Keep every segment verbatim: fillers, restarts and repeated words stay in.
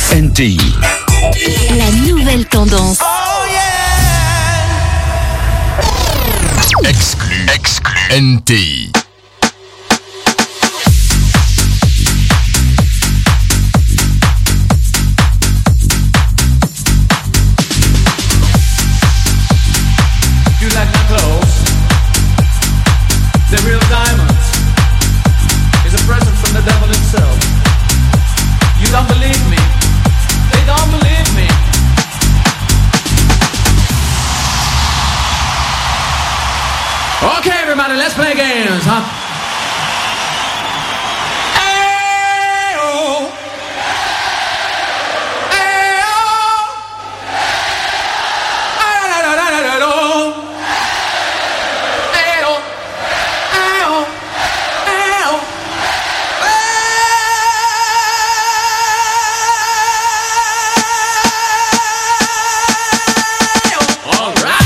N T I. La nouvelle tendance. Oh yeah. Exclu, exclu, N T I. You like my clothes? They're real diamonds. It's a present from the devil himself. You don't believe me? They don't believe me. Okay, everybody, let's play games, huh? Ayo. Ayo. Ayo. Ayo. Ayo. Ayo. All right.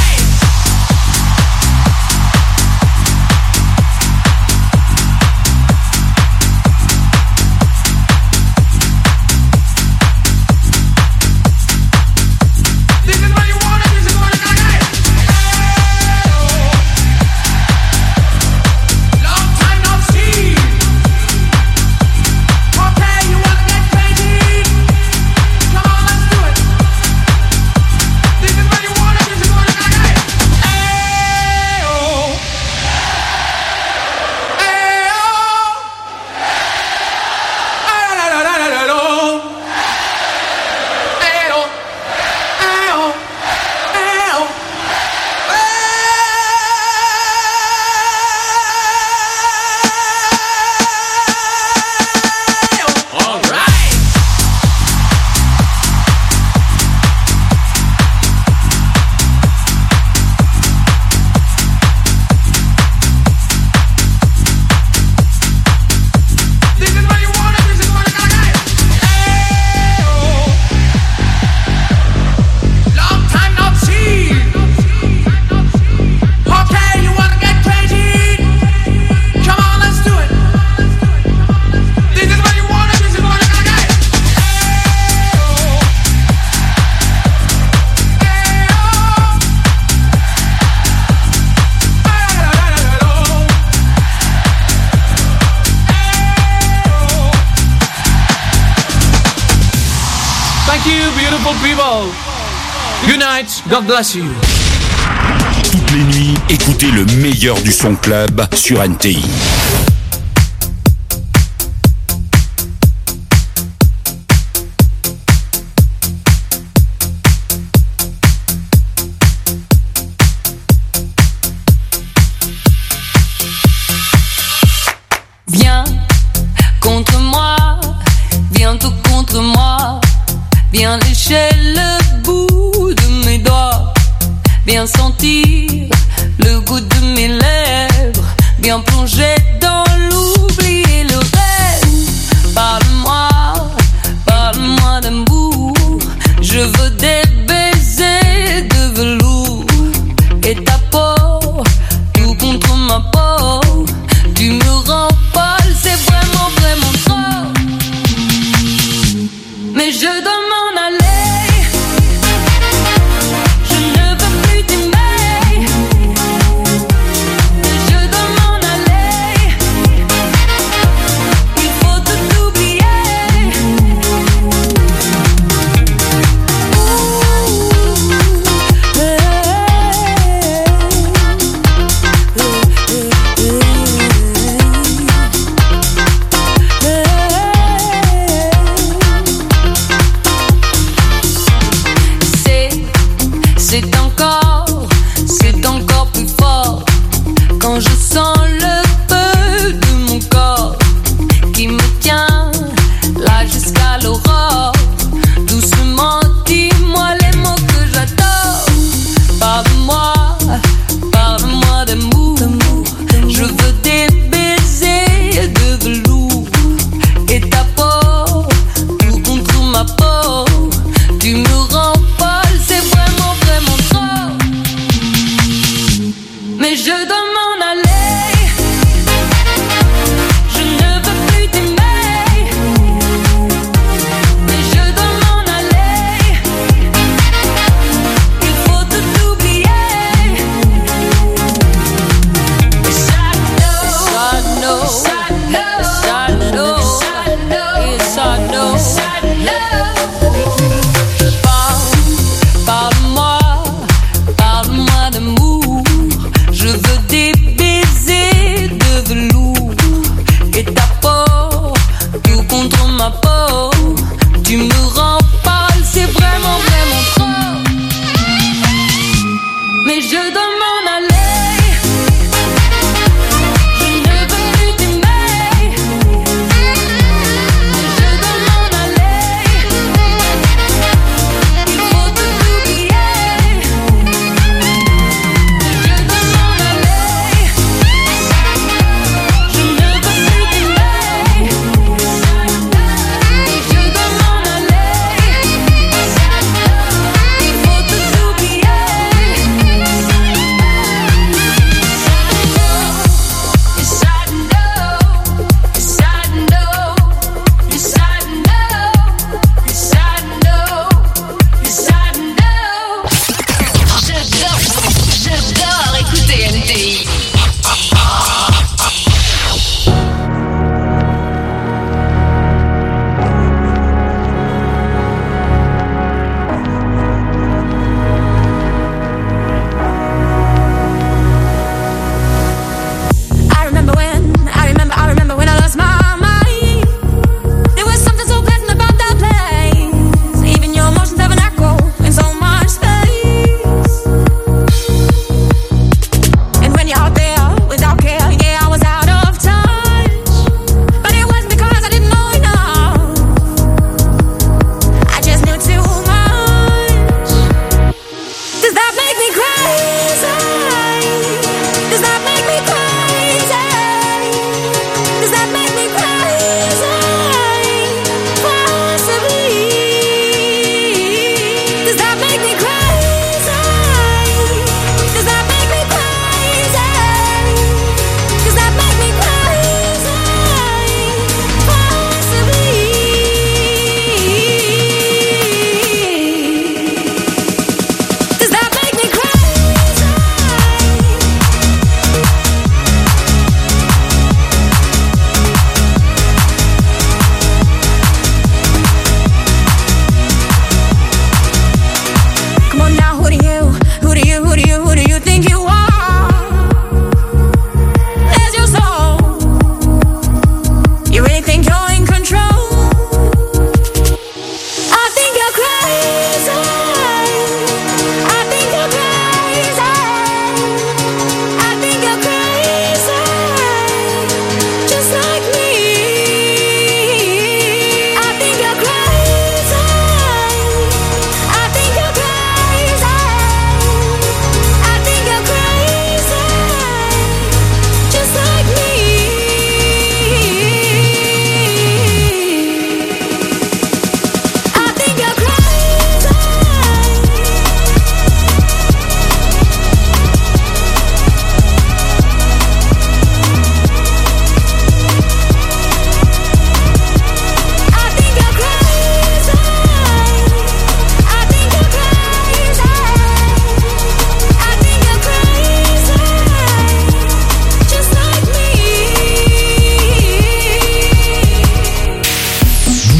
Good night, God bless you. Toutes les nuits, écoutez le meilleur du son club sur N T I. Viens contre moi, viens tout contre moi, viens lécher le bout de mes doigts, viens sentir le goût de mes lèvres, viens plonger dans l'oubli et le rêve. Parle-moi, parle-moi d'amour, je veux des baisers de velours et ta peau, tout contre ma peau, tu me rends folle, c'est vraiment, vraiment trop. Mais je dois m'en aller, je ne veux plus t'aimer. Mais je dois m'en aller,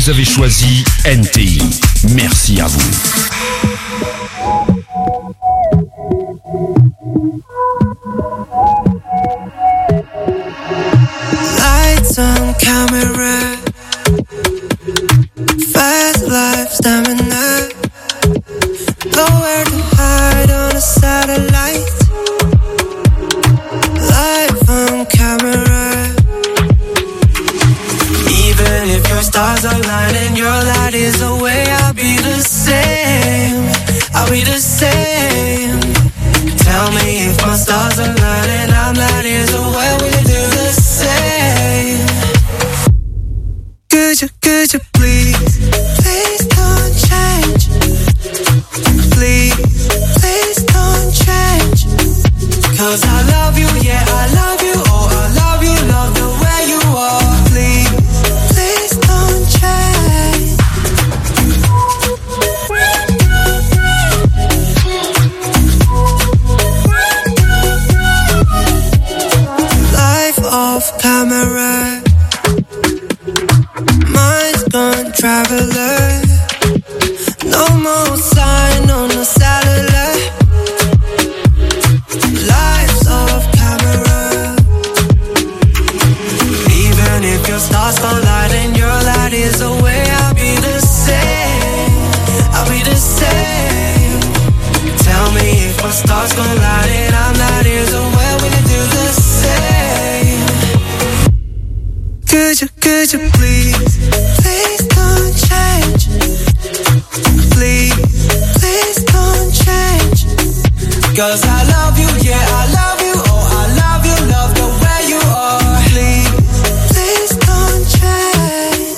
Vous avez choisi N T I. Merci à vous. Lights on camera, fast life stamina, nowhere to hide on a satellite. Life on camera, even if your stars align and your light is away, I'll be the same, I'll be the same. Tell me if my stars align and I'm light is away, will you do the same? Could you, could you please, please don't change. Please, please don't change. Cause I love you, yeah, I love you. Oh, I love you, love the way you are. Please, please don't change. Life off camera, mind's gone traveler. No more sign on the satellite. Life's off camera. Even if your stars collide and your light is away, I'll be the same, I'll be the same. Tell me if my stars collide and I'm light is away, will you do the same? Could you, could you please, please don't change. Please, please don't change. Cause I love you, yeah, I love you. Oh, I love you, love the way you are. Please, please don't change.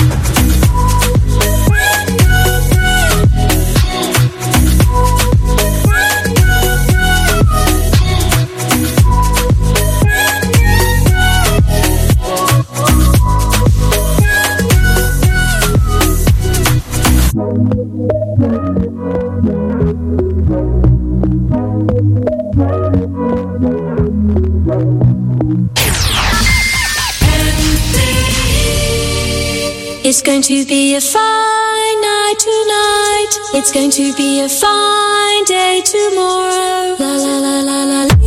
It's going to be a fine night tonight. It's going to be a fine day tomorrow. La la la la la la.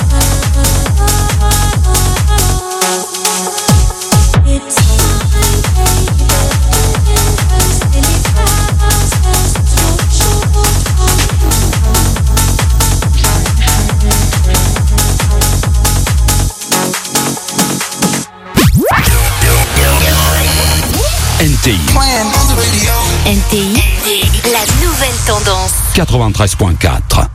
It's fine. N T I. N T I, la nouvelle tendance. quatre-vingt-treize point quatre.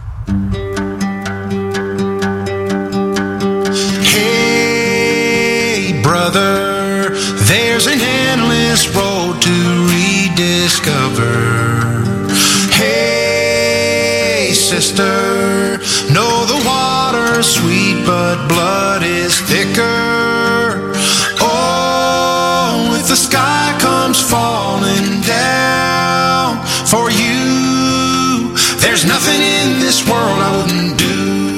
Hey, brother, there's an endless road to rediscover. Hey, sister, know the water's sweet, but blood is thicker. Oh, if the sky comes falling down for you, there's nothing in this world I wouldn't do.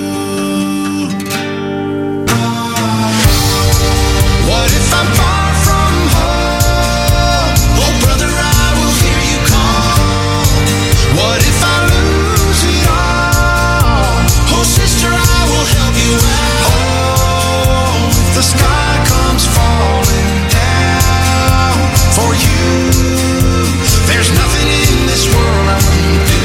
What if I'm far from home? Oh, brother, I will hear you call. What if I lose it all? Oh, sister, I will help you out. Oh, if the sky comes falling down for you, there's nothing in this world I wouldn't do.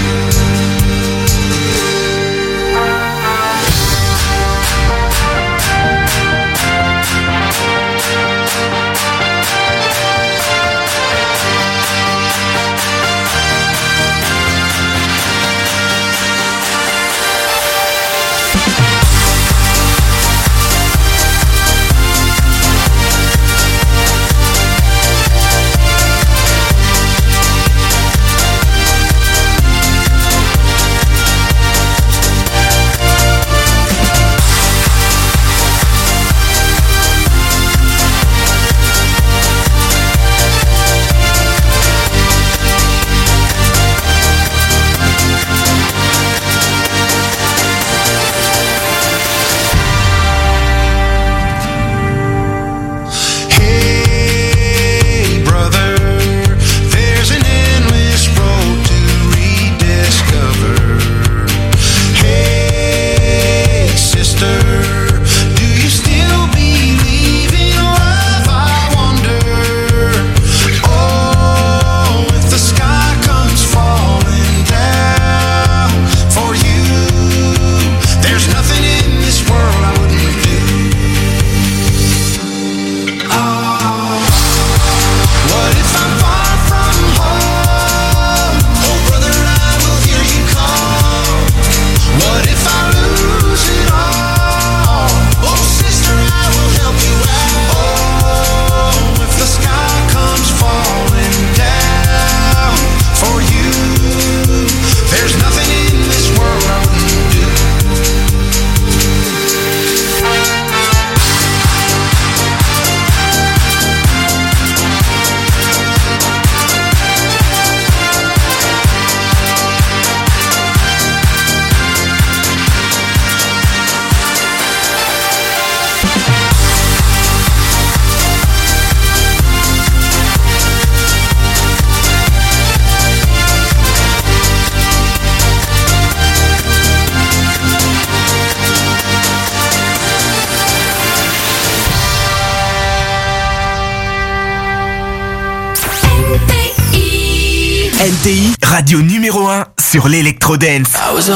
N T I, radio numéro un sur l'électro-dance. I was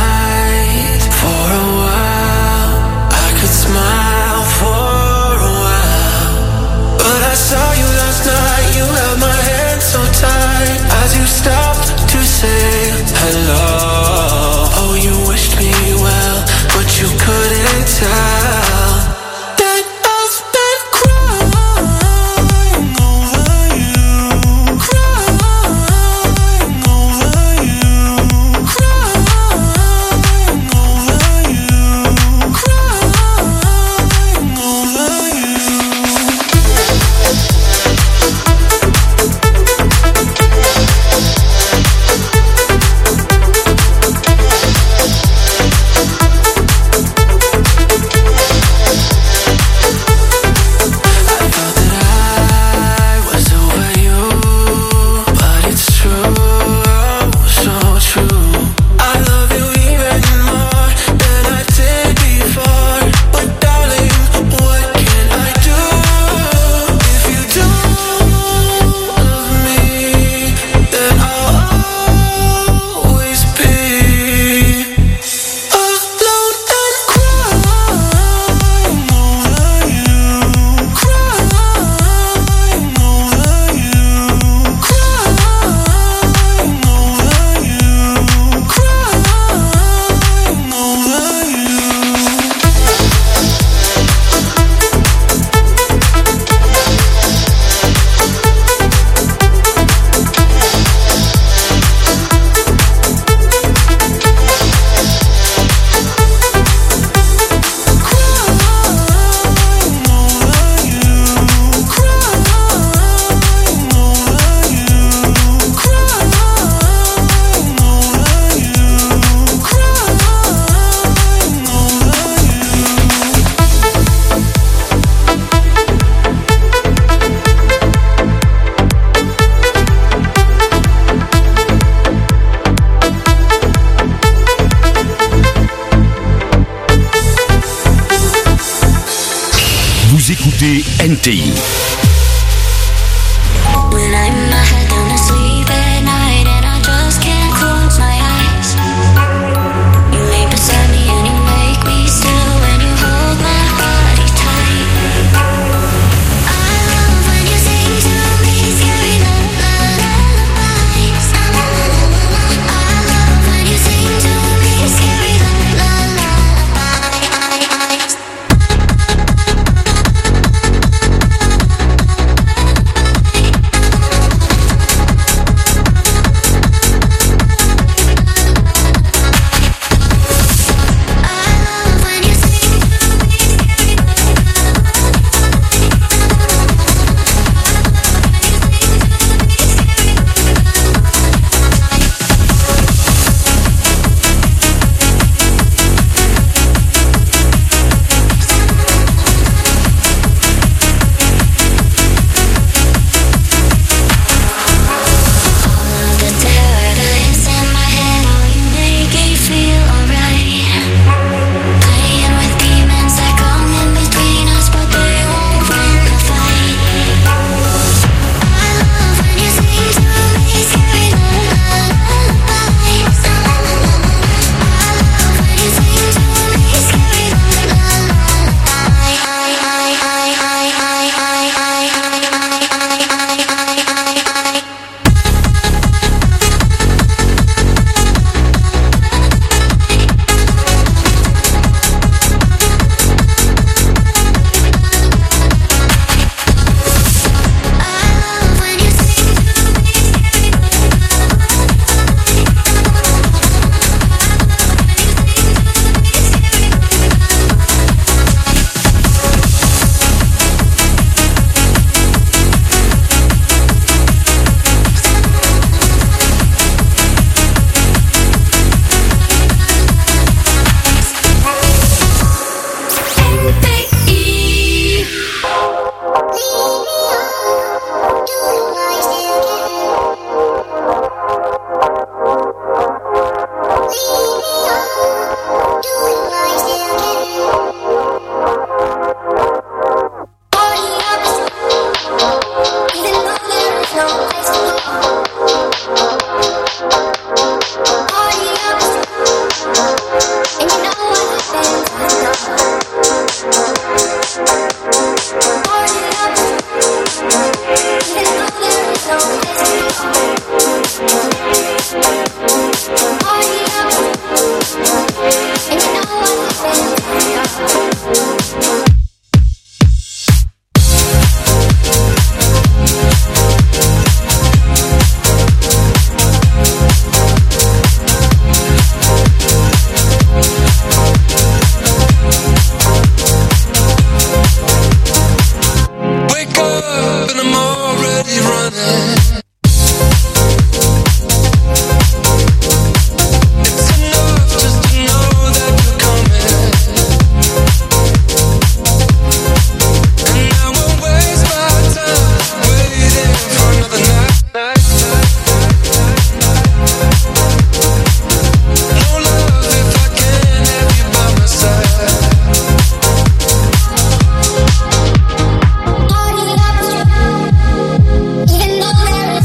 alright for a while. I could smile for a while. But I saw you last night. You held my hand so tight as you stopped to say hello. Oh, you wished me well, but you couldn't tell. You N T I. When I'm in my head down to sleep at night and I just can't close my eyes. You lay beside me and you make me still when you hold my body tight. I love when you sing to me scary lullabies. I love when you sing to me scary lullabies. Even though there is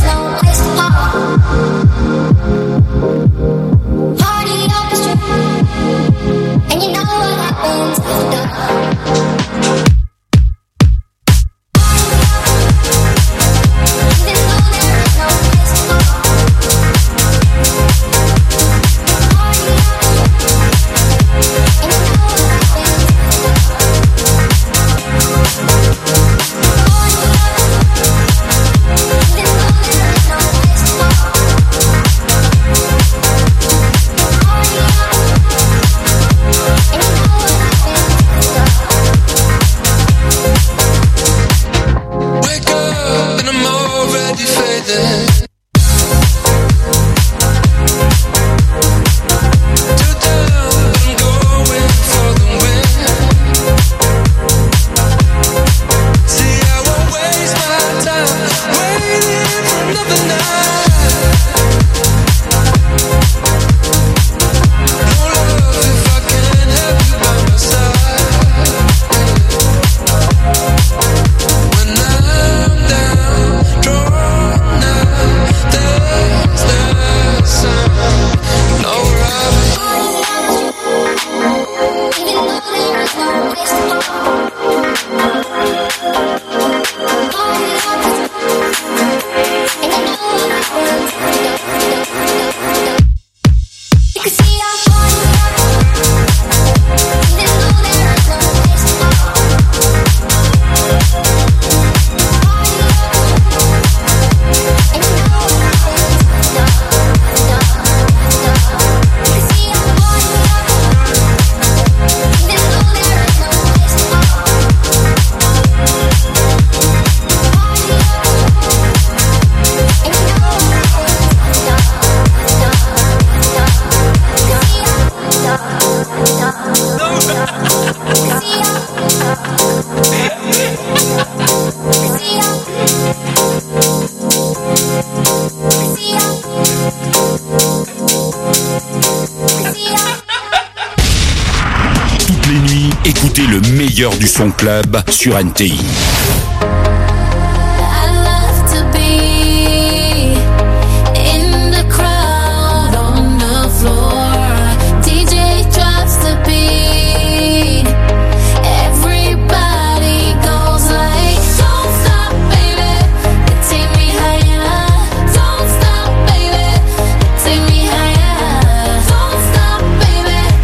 meilleur du son club sur N T I.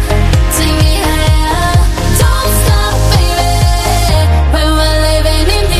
Living in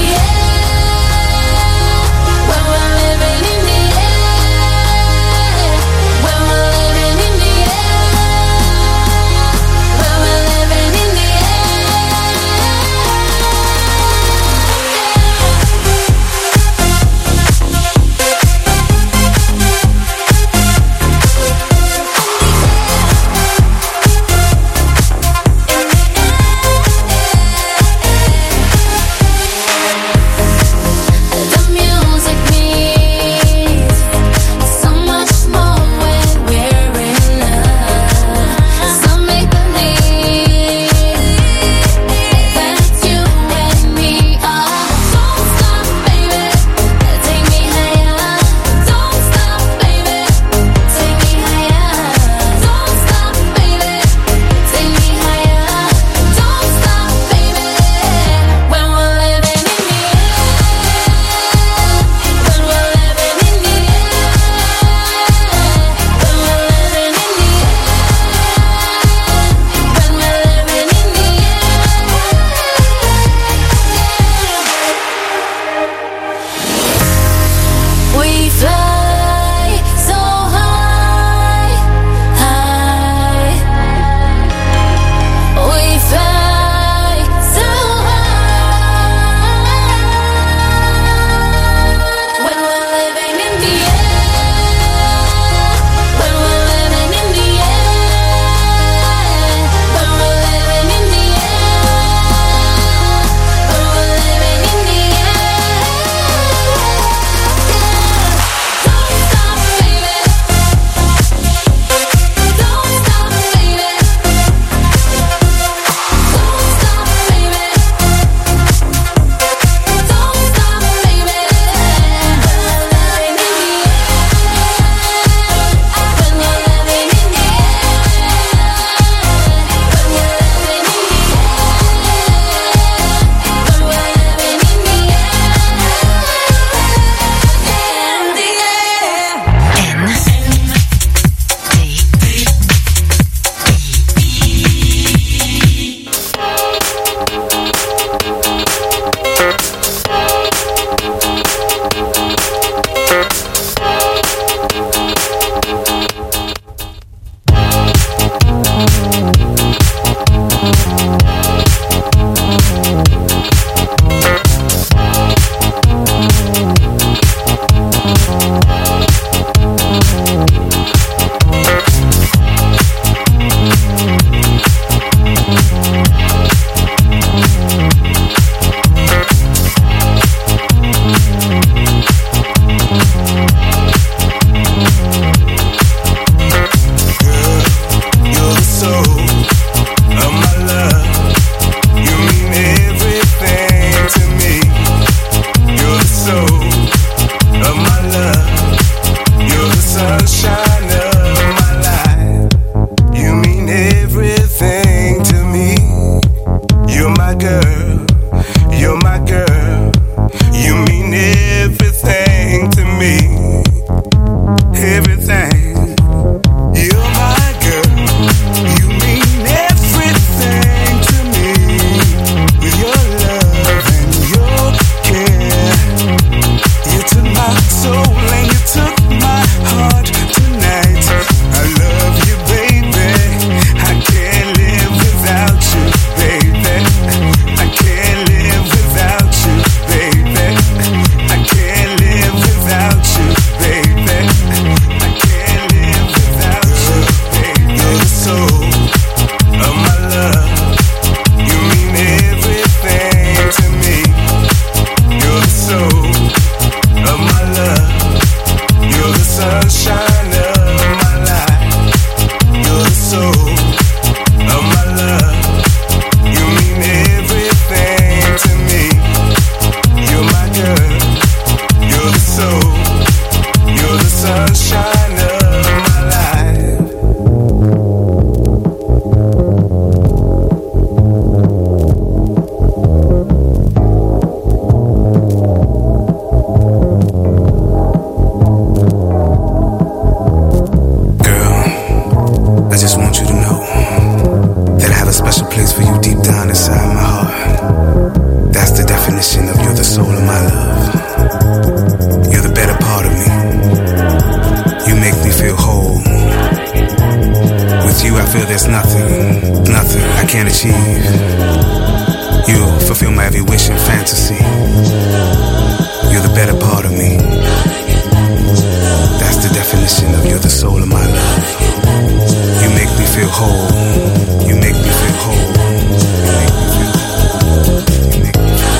feel there's nothing, nothing I can't achieve. You fulfill my every wish and fantasy. You're the better part of me. That's the definition of you're the soul of my love. You make me feel whole. You make me feel whole. You make me feel whole. You make me feel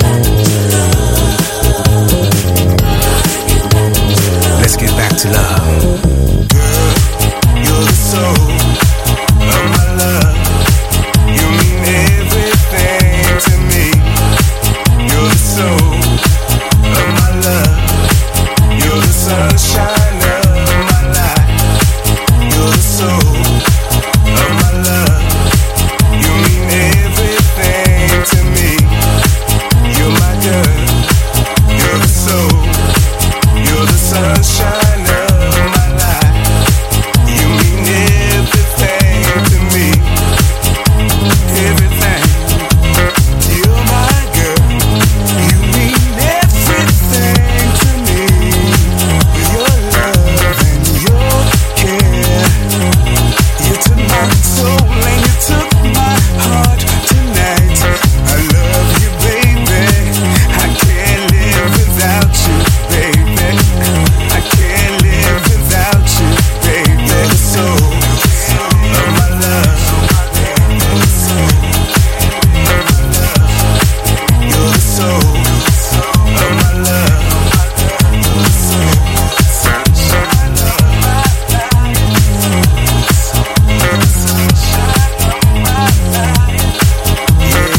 whole. Let's get back to love. Girl, you're the soul of my love. You mean everything to me. You're the soul of my love. You're the sunshine of my life. You're the soul of my love. You mean everything to me. You're my girl. You're the soul. You're the sunshine of my life. You mean everything to me. Everything. You're my girl. You mean everything to me. With your love and your care. You took my soul and you took my heart tonight. I love you, baby. I can't live without you, baby. I can't live without you, baby. You're the soul of my love. You're the soul of my love. You're the soul of my love. You're the soul, sunshine of my life. You're the sunshine of my life. Yeah,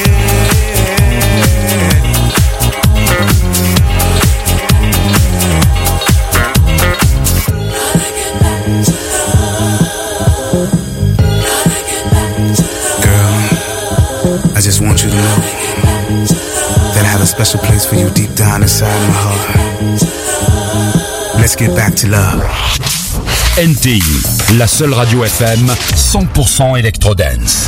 girl, I just want you to know that I have a special place for you deep down inside my heart. Let's get back to love. N T I, la seule radio F M cent pour cent électro-dance.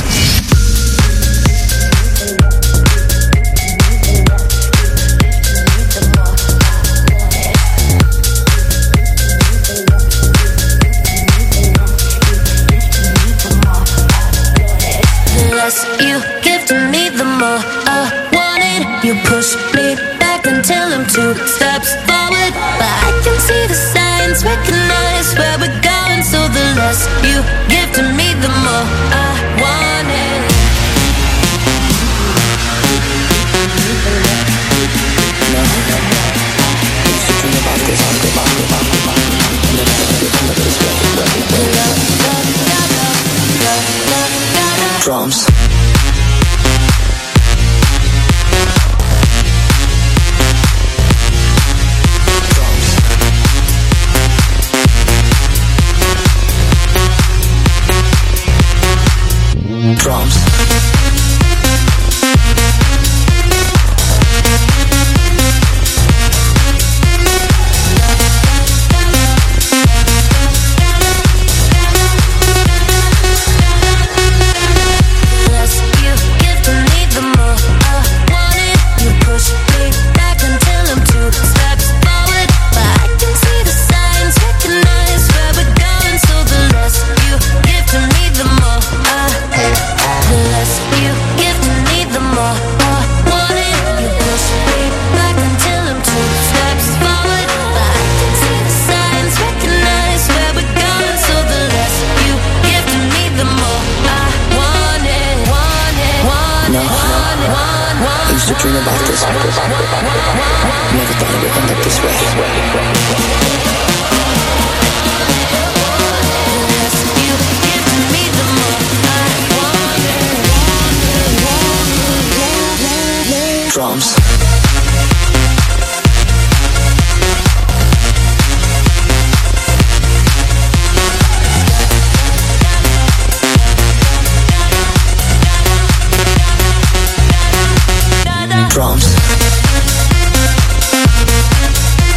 The less you give to me, the more I want it. You push me back until I'm two steps forward, but I can see the signs, recognize where we're going. So the less you give to me, the more I want it. Drums. Drums. Dream about this. Never thought it would end up this way. Drums. Drums.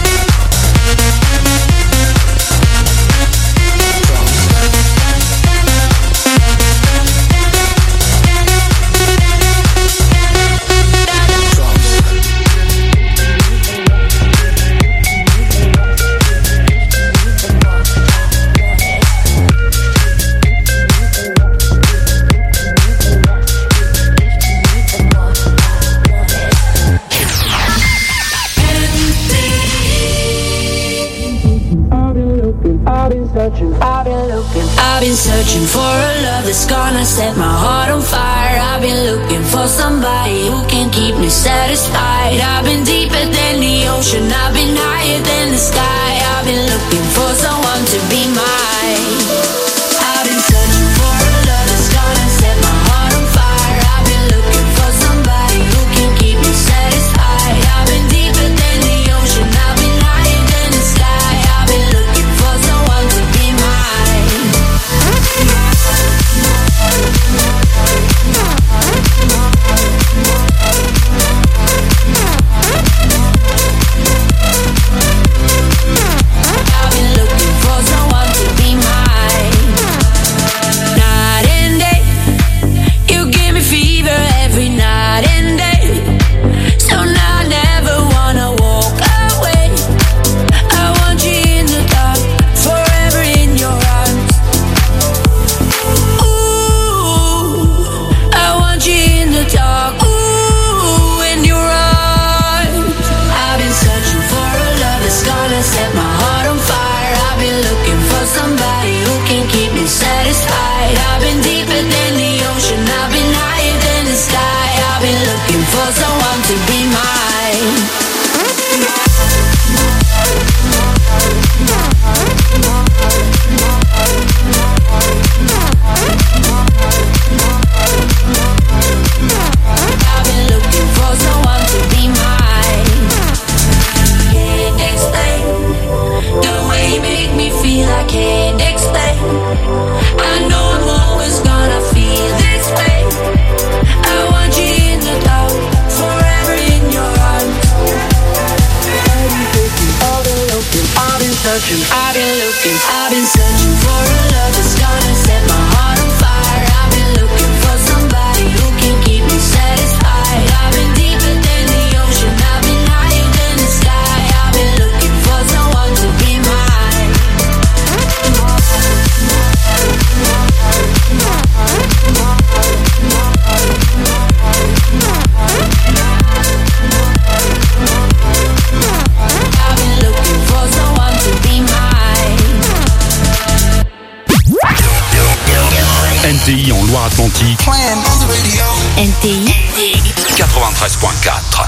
searching, I've been looking. I've been searching for a love that's gonna set my heart on fire. I've been looking for somebody who can keep me satisfied. I've been deeper than the ocean, I've been higher than the sky. I've been looking for someone to be mine. I've been searching for a love that's gonna set my heart on fire. I've been looking for somebody who can keep me satisfied. I've been deeper than the ocean, I've been higher than the sky. I've been looking for someone to be mine. I've been looking for someone to be mine. Night and day, you give me fever every night and day. So now I never wanna walk away. I want you in the dark, forever in your arms. Ooh, I want you in the dark, ooh, in your arms. I've been searching for a love that's gonna set my heart on fire. I've been looking for somebody who can keep me satisfied. I've been deeper than the ocean, I've been higher than the sky. I've been looking for someone to be mine. I've been looking for someone to be mine. Can't explain the way you make me feel. I can't explain. I know I'm always gonna feel this way. I want you in the dark, forever in your arms. I've been looking, I've been searching, I've been looking, I've been searching for a love that's gonna set my heart on fire. I've been looking for somebody who can keep me satisfied. I've been deeper than the ocean, I've been higher than the sky. I've been looking for someone to be mine. I've been looking for someone to be mine. N T I en Loire-Atlantique, N T I quatre-vingt-treize point quatre.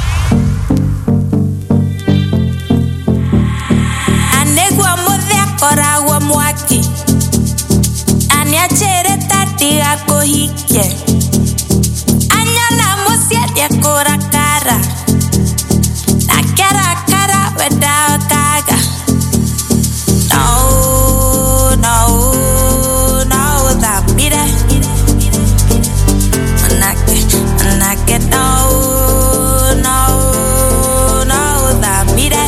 Anegwa modhia koragwa mwaki Aniachere tati ako hike Anyala musia dia kora kara Na kara kara weda kaga No, no, no that mire Manake, manake no, no, no that mire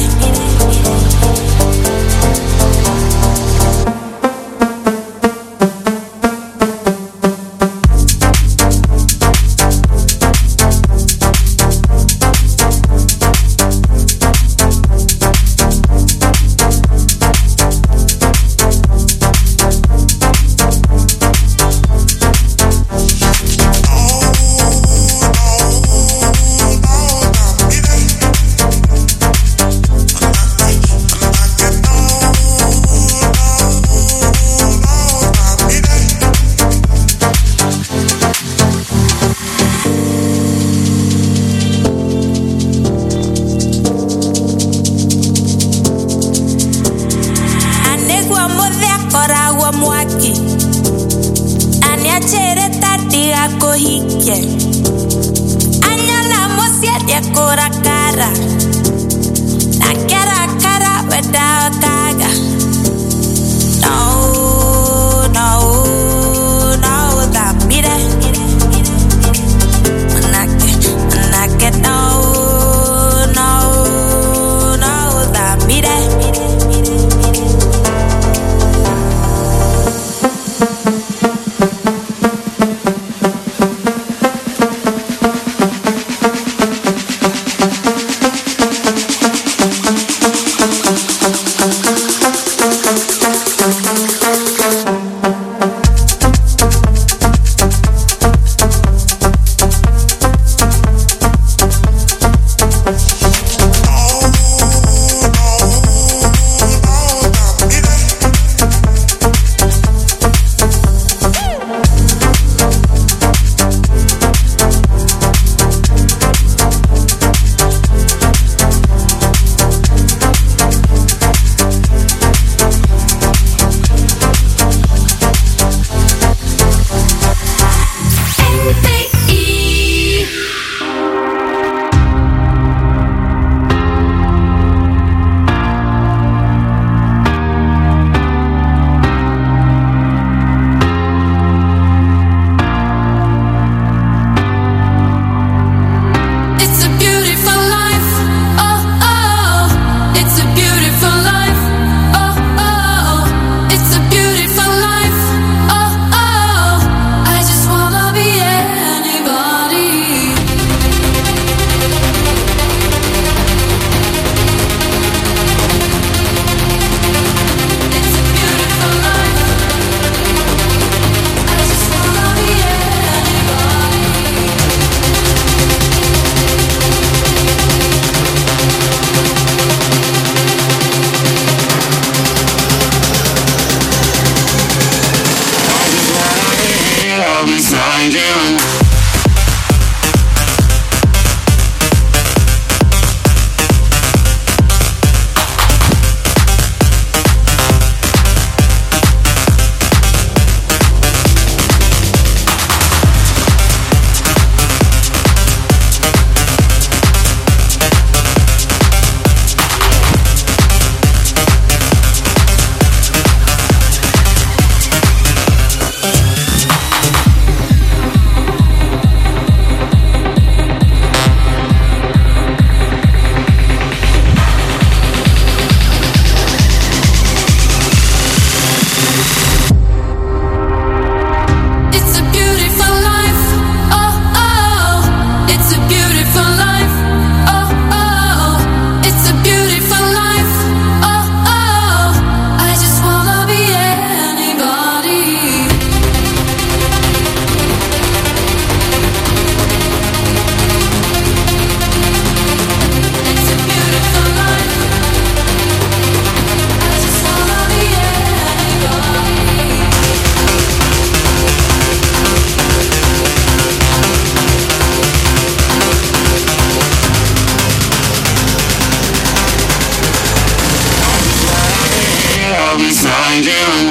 love inside you.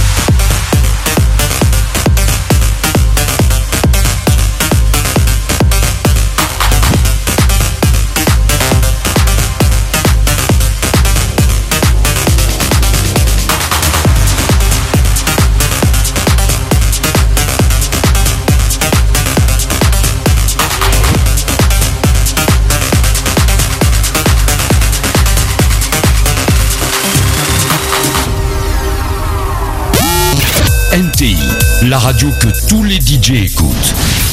N T I, la radio que tous les D J écoutent.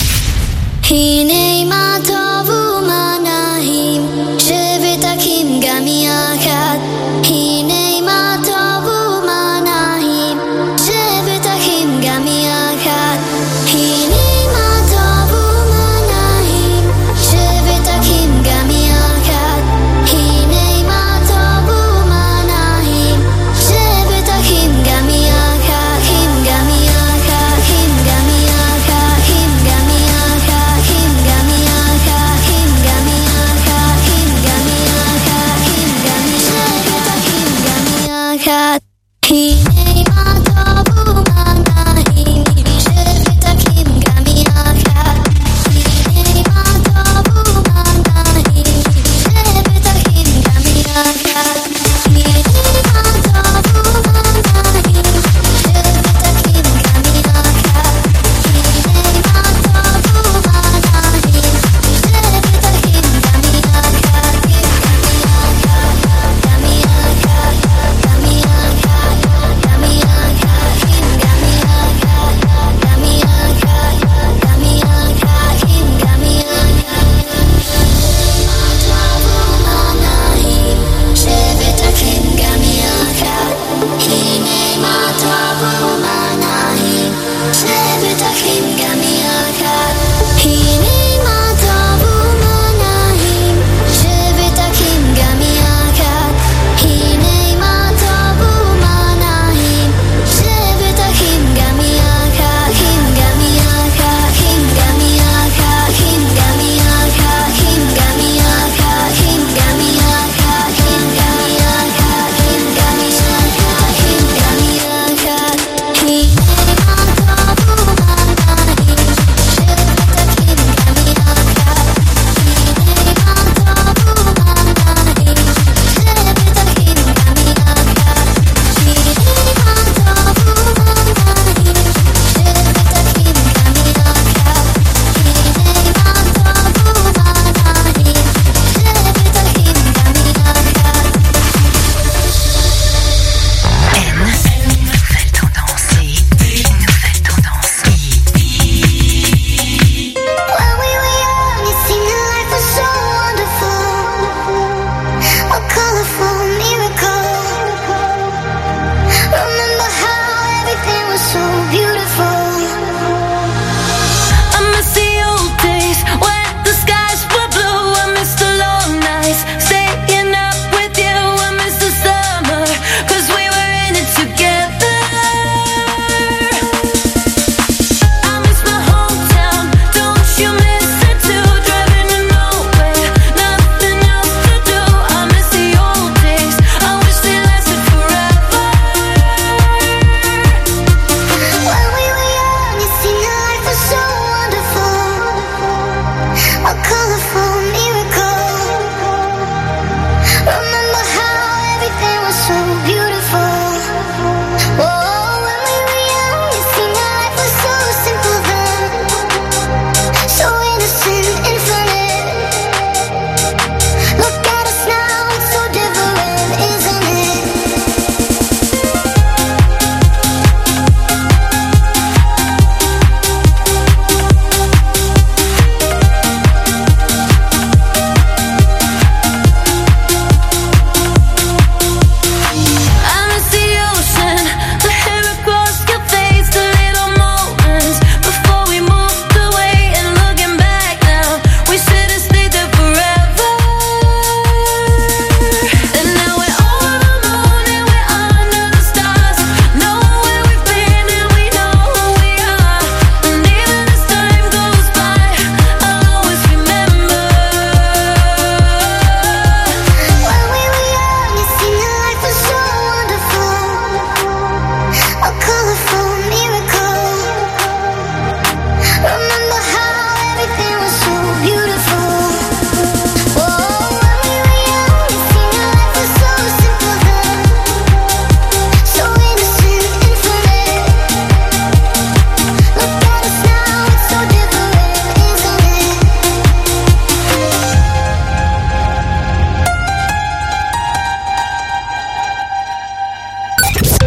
הנה מה טוב ומה נעים, שבת הקים גם יחד. הנה מה טוב ומה נעים, שבת הקים גם יחד. הנה מה טוב ומה נעים, שבת הקים גם יחד. הנה מה טוב ומה נעים, שבת הקים גם יחד. הקים גם יחד, הקים גם יחד, הקים גם יחד, הקים גם יחד, הקים גם יחד, הקים גם יחד, הקים גם שבת הקים גם יחד. הנה מה טוב ומה נעים, שבת הקים גם יחד. הנה מה טוב ומה נעים, שבת הקים גם יחד. הנה מה טוב ומה נעים, שבת הקים גם יחד. הנה מה טוב ומה נעים, שבת הקים גם יחד. גם יחד, גם יחד, גם יחד, גם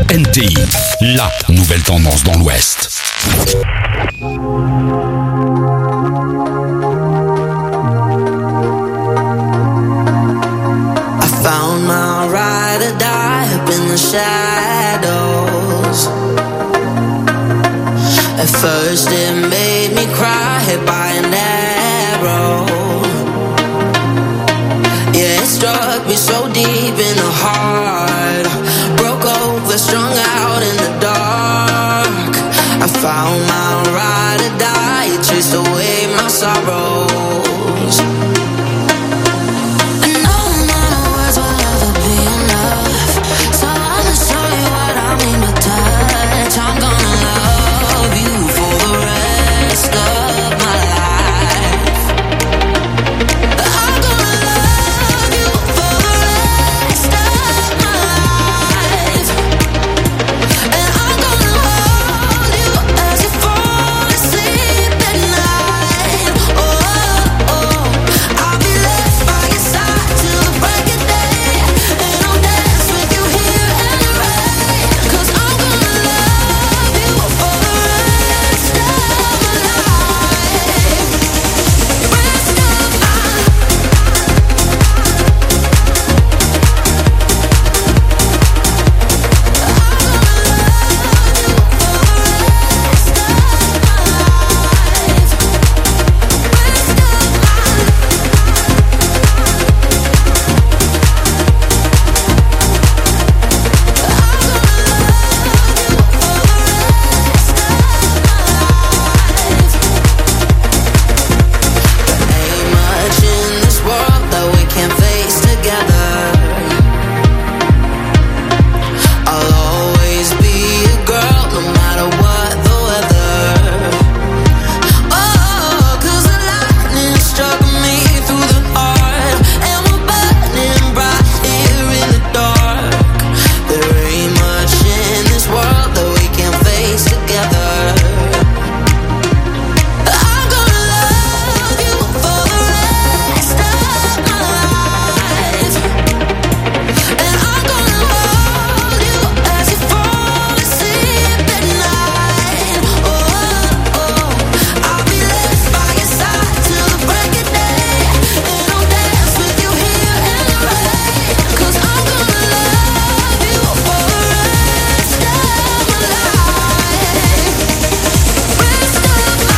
N T I, la nouvelle tendance dans l'Ouest. I found my ride or die up in the shadows. At first it made me cry, hit by an arrow. Yeah, it struck me so deep in the heart. Broke over, strung out in the dark. I found my ride or die, it chased away my sorrows. And no amount of words will ever be enough. So I'ma show you what I mean by touch. I'm gonna love you for the rest of my life. I'm gonna love you for the rest of my life. And I'm gonna hold you as you fall asleep at night. Oh, oh, oh. I'll be left by your side till the break of day. And I'll dance with you here and right. 'Cause I'm gonna love you for the rest of my life. Rest of my ain't much in this world that we can't face together. I'll always be a girl, no matter what the weather. Oh, 'cause the lightning struck me through the heart, and we're burning bright here in the dark. There ain't much in this world that we can't face together. I'm gonna love you for the rest of my life. And I'm gonna hold you as you fall asleep at night. Oh, oh, oh. I'll be left by your side till the break of day. And I'll dance with you here and right. 'Cause I'm gonna love you for the rest of my life. Rest of my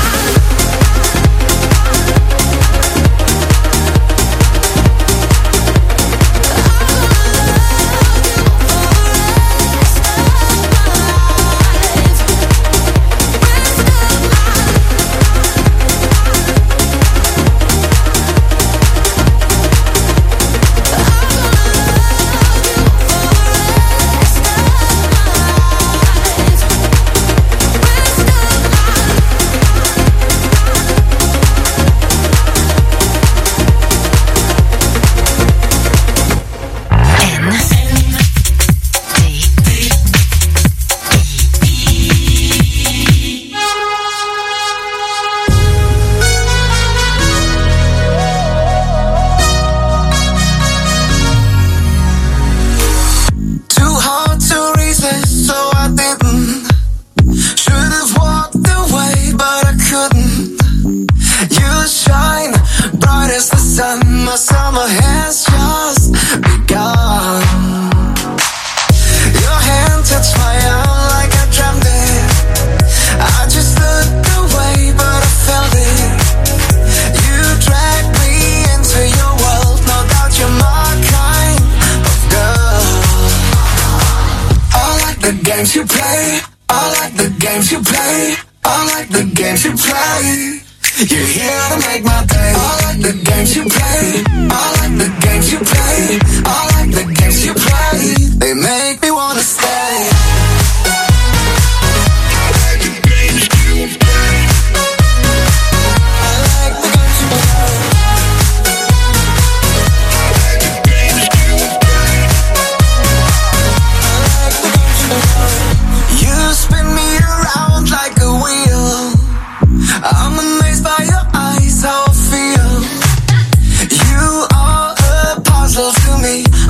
too hard to resist, so I didn't. Should have walked away, but I couldn't. You shine bright as the sun. My summer has just begun. Your hand touched my arm like I dreamt it. I just looked away, but I felt it. You dragged me into your world. No doubt you're my kind of girl. I like the games you play. I like the games you play. I like the games you play. You're here to make my day. I like the games you play. I like the games you play. I like the games you play. They make me wanna stay. I like the games you play. I like the games you play. I like the games you play. I like the games you play. You spin me around like a wheel. I'm amazed by your eyes, how I feel. You are a puzzle to me.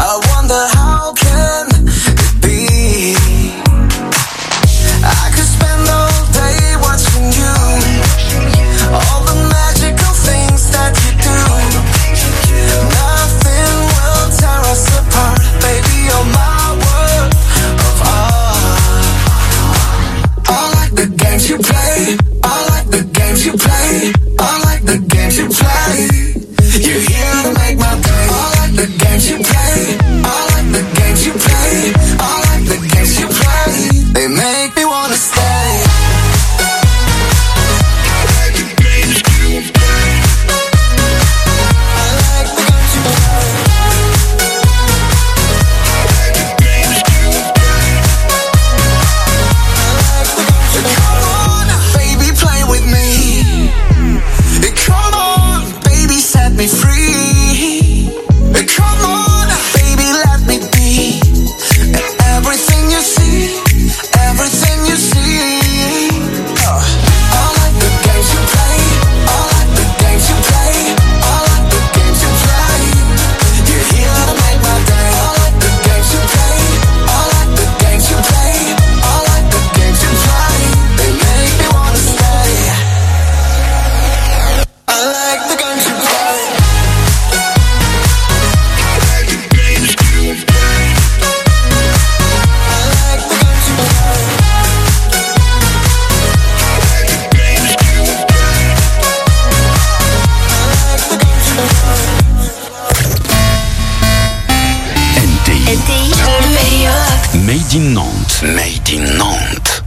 Made in Nantes. Made in Nantes.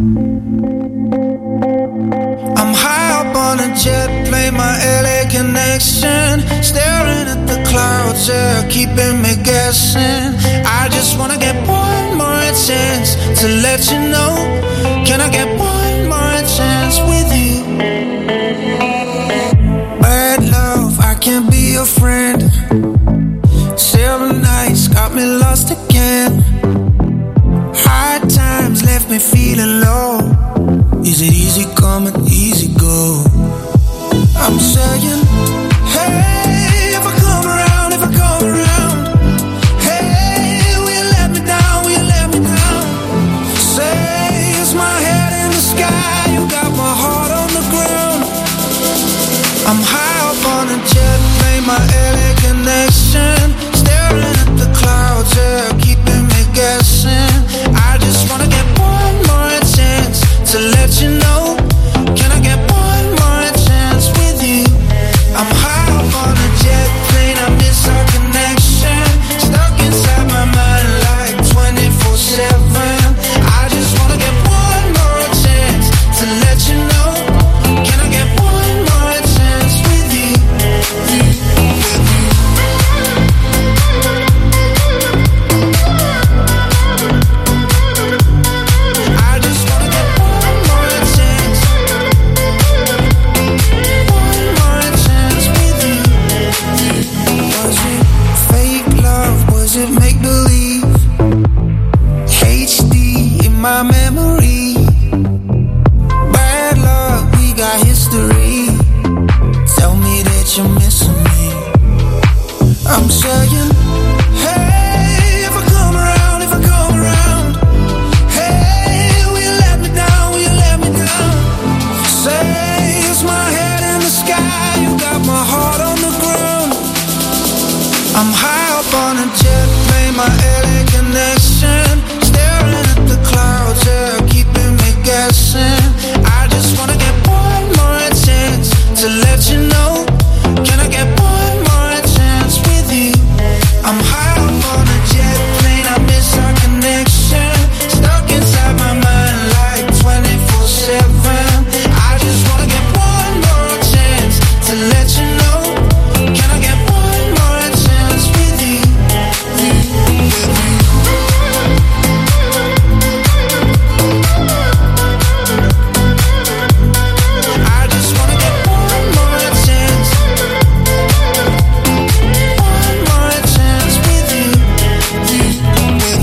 I'm high up on a jet plane, my L A connection, staring at the clouds, yeah, keeping me guessing. I just wanna get one more chance to let you know. Can I get one more chance with you? Bad love, I can't be your friend. Seven nights got me lost again. Hard times left me feeling low. Is it easy come and easy go? I'm saying